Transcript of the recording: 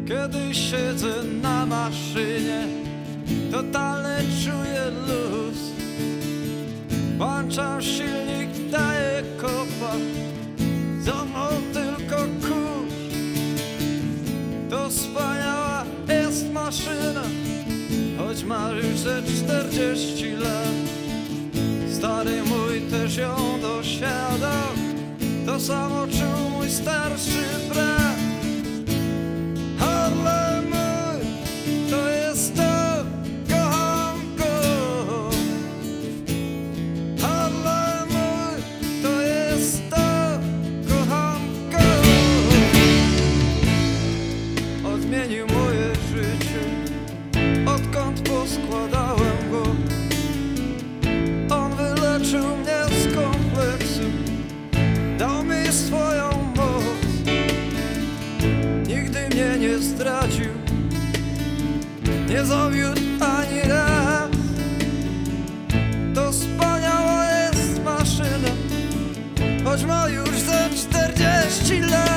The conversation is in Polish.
Kiedy siedzę na maszynie, totalnie czuję luz. Włączam silnik, daję kopa, za mną tylko kurz. To wspaniała jest maszyna, choć ma już ze 40 lat. Stary mój też ją dosiadał, to samo czuł mój starszy brat. Ale mój, to jest to, kocham go. Ale mój, to jest to, kocham go. Odmienił moje życie, odkąd poskładałem go. On wyleczył mnie z kompleksu, dał mi swoją moc. Nigdy mnie nie zdradził, nie zawiódł ani raz. To wspaniała jest maszyna, choć ma już ze 40 lat.